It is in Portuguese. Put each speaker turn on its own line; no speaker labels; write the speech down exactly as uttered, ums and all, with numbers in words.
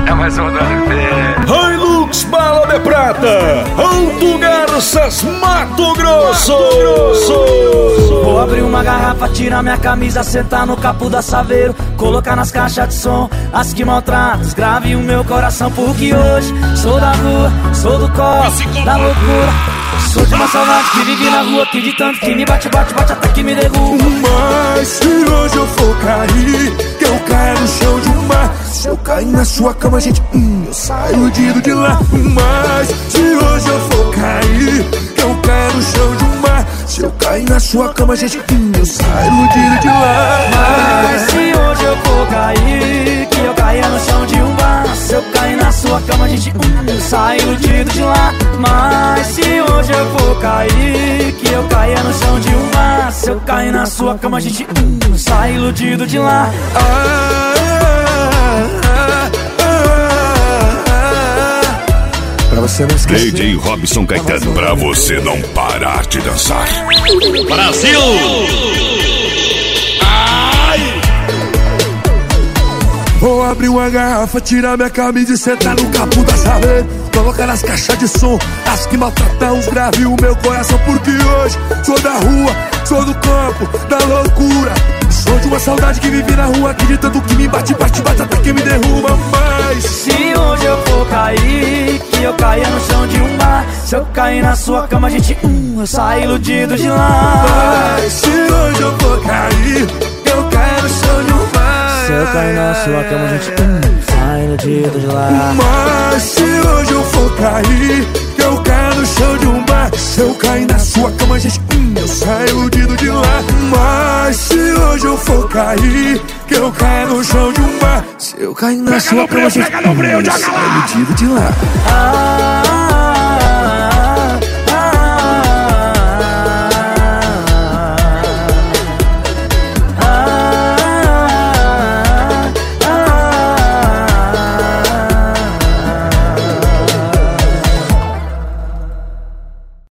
É mais um do P.
Hilux Bala de Prata, Alto Garças, Mato Grosso.
Vou abrir uma garrafa, tirar minha camisa, sentar no capô da Saveiro, colocar nas caixas de som as que maltratam, grave o meu coração, porque hoje sou da rua, sou do corpo, da loucura. Sou de uma saudade que vive na rua, que de tanto que me bate, bate, bate até que me derruba.
Mas se hoje eu for cair, que eu caia no chão de um mar. Se eu cair na sua cama, gente, hum, eu saio iludido de lá. Mas se hoje eu for cair, que eu caia no chão de um mar. Se eu cair na sua cama, gente, hum, eu saio iludido de lá.
Mas se hoje eu for cair, que eu caia no chão de um bar. Se eu cair na sua cama, gente, hum, eu saio iludido de lá. Mas se hoje eu for cair, que eu caia no chão de um bar. Se eu cair na sua cama, gente, hum, eu saio iludido de lá.
Ah, ah, ah, ah. Pra você não esquecer.
D J Robson Caetano, pra você não parar de dançar.
Brasil!
Vou abrir uma garrafa, tirar minha camisa e sentar no capô da Saveiro, colocar nas caixas de som as que maltratam os graves o meu coração, porque hoje sou da rua, sou do campo, da loucura. Sou de uma saudade que vive na rua, que de tanto que me bate, bate, bate até que me derruba. Mas
se hoje eu for cair, que eu caia no chão de um bar. Se eu cair na sua cama, gente, hum, eu saio iludido de lá.
Mas se hoje eu for cair, que eu caia no chão de um bar.
Se eu cair na sua cama, gente, hum, sai iludido de lá.
Mas se hoje eu for cair, que eu caia no chão de um bar. Se eu cair na sua cama, gente, hum, eu saio iludido de lá. Mas se hoje eu for cair, que eu caia no chão de um bar. Se eu cair na sua cama, gente, hum, eu saio iludido de lá.
Ah,